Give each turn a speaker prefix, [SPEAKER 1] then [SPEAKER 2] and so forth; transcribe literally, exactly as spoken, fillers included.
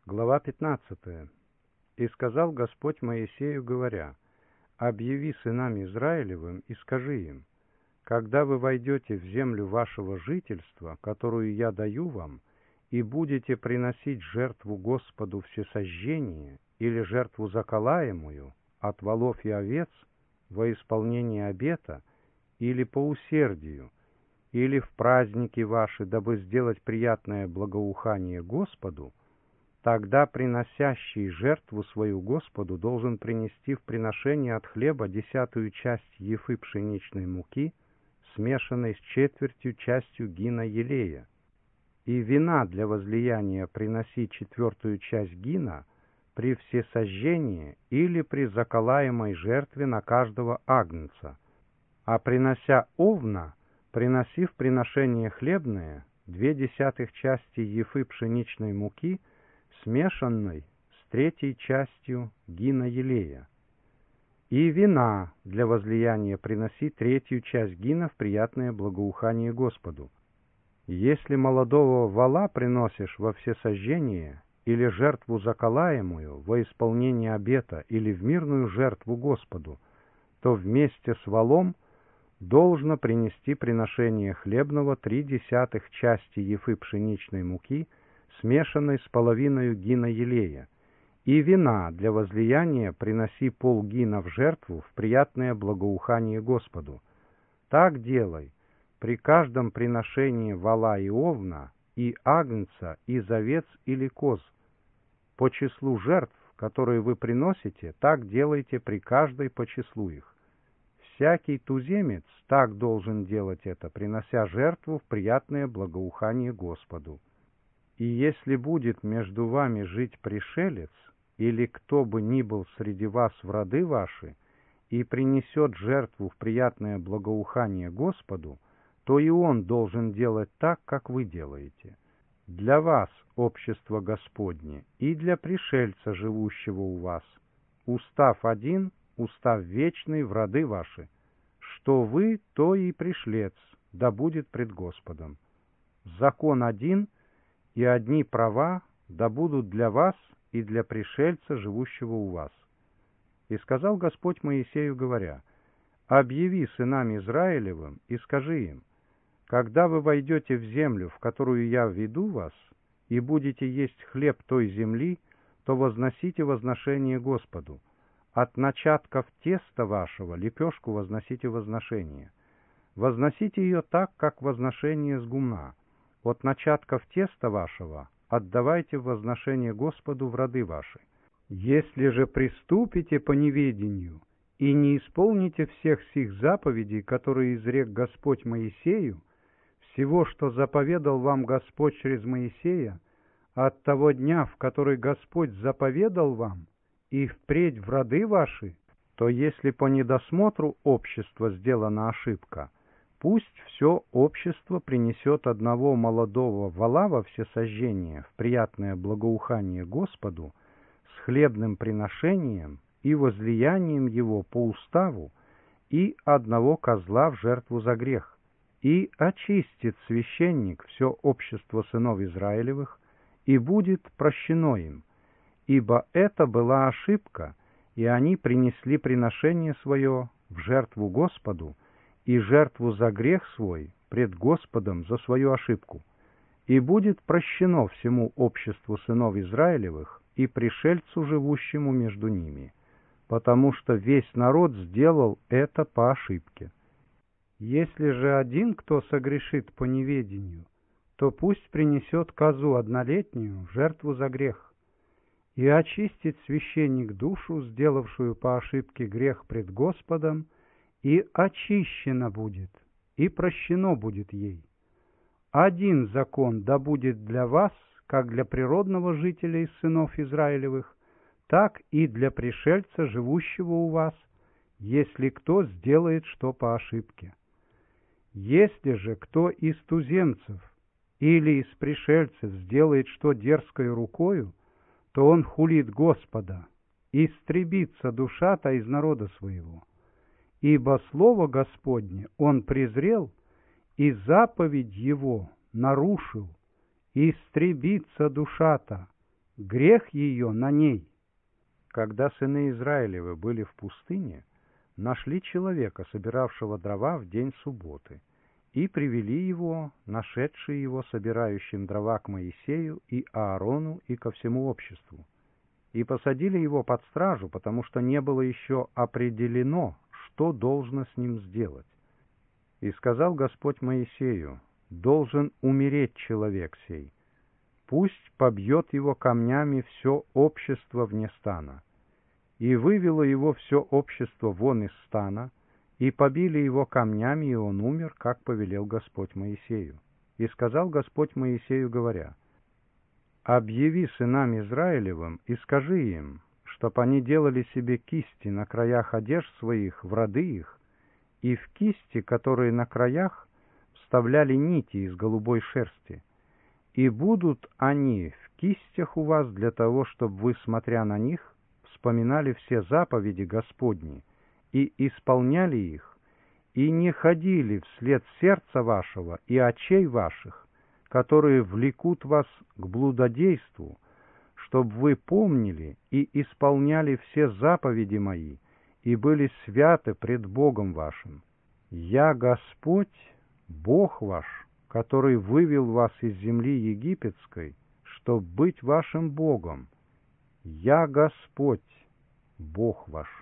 [SPEAKER 1] Глава пятнадцатая. «И сказал Господь Моисею, говоря: объяви сынам Израилевым и скажи им: когда вы войдете в землю вашего жительства, которую я даю вам, и будете приносить жертву Господу всесожжение или жертву заколаемую от волов и овец во исполнение обета или по усердию, или в праздники ваши, дабы сделать приятное благоухание Господу, тогда приносящий жертву свою Господу должен принести в приношение от хлеба десятую часть ефы пшеничной муки, смешанной с четвертью частью гина елея, и вина для возлияния приноси четвертую часть гина при всесожжении или при заколаемой жертве на каждого агнца, а принося овна, приноси в приношение хлебное две десятых части ефы пшеничной муки, смешанной с третьей частью гина елея. И вина для возлияния приноси третью часть гина в приятное благоухание Господу. Если молодого вола приносишь во всесожжение или жертву заколаемую во исполнение обета или в мирную жертву Господу, то вместе с волом должно принести приношение хлебного три десятых части ефы пшеничной муки, смешанной с половиной гина елея, и вина для возлияния приноси полгина в жертву в приятное благоухание Господу. Так делай при каждом приношении вола и овна, и агнца, из овец или коз. По числу жертв, которые вы приносите, так делайте при каждой по числу их. Всякий туземец так должен делать это, принося жертву в приятное благоухание Господу. И если будет между вами жить пришелец, или кто бы ни был среди вас в роды ваши, и принесет жертву в приятное благоухание Господу, то и он должен делать так, как вы делаете. Для вас общество Господне, и для пришельца, живущего у вас, устав один, устав вечный в роды ваши, что вы, то и пришлец, да будет пред Господом. Закон один, и одни права да будут для вас и для пришельца, живущего у вас. И сказал Господь Моисею, говоря: объяви сынам Израилевым и скажи им: когда вы войдете в землю, в которую я введу вас, и будете есть хлеб той земли, то возносите возношение Господу. От начатков теста вашего лепешку возносите возношение. Возносите ее так, как возношение с гумна. От начатков теста вашего отдавайте в возношение Господу в роды ваши. Если же приступите по неведению и не исполните всех сих заповедей, которые изрек Господь Моисею, всего, что заповедал вам Господь через Моисея, от того дня, в который Господь заповедал вам, и впредь в роды ваши, то если по недосмотру общества сделана ошибка, пусть все общество принесет одного молодого вола во всесожжение в приятное благоухание Господу с хлебным приношением и возлиянием его по уставу, и одного козла в жертву за грех, и очистит священник все общество сынов Израилевых, и будет прощено им, ибо это была ошибка, и они принесли приношение свое в жертву Господу и жертву за грех свой пред Господом за свою ошибку, и будет прощено всему обществу сынов Израилевых и пришельцу, живущему между ними, потому что весь народ сделал это по ошибке. Если же один кто согрешит по неведению, то пусть принесет козу однолетнюю в жертву за грех, и очистит священник душу, сделавшую по ошибке грех пред Господом, и очищена будет, и прощено будет ей. Один закон да будет для вас, как для природного жителя из сынов Израилевых, так и для пришельца, живущего у вас, если кто сделает что по ошибке. Если же кто из туземцев или из пришельцев сделает что дерзкой рукою, то он хулит Господа, истребится душа-то из народа своего. Ибо слово Господне он презрел, и заповедь его нарушил, истребится душа-то,
[SPEAKER 2] грех ее на ней».
[SPEAKER 1] Когда сыны Израилевы были в пустыне, нашли человека, собиравшего дрова в день субботы, и привели его, нашедшие его собирающим дрова, к Моисею и Аарону и ко всему обществу, и посадили его под стражу, потому что не было еще определено, что должно с ним сделать. И сказал Господь Моисею: «Должен умереть человек сей, пусть побьет его камнями все общество вне стана». И вывело его все общество вон из стана, и побили его камнями, и он умер, как повелел Господь Моисею. И сказал Господь Моисею, говоря: «Объяви сынам Израилевым и скажи им, чтоб они делали себе кисти на краях одежд своих в роды их, и в кисти, которые на краях, вставляли нити из голубой шерсти. И будут они в кистях у вас для того, чтобы вы, смотря на них, вспоминали все заповеди Господни и исполняли их, и не ходили вслед сердца вашего и очей ваших, которые влекут вас к блудодейству, чтобы вы помнили и исполняли все заповеди мои и были святы пред Богом вашим. Я Господь, Бог ваш, который вывел вас из земли египетской, чтоб быть вашим Богом. Я Господь, Бог ваш».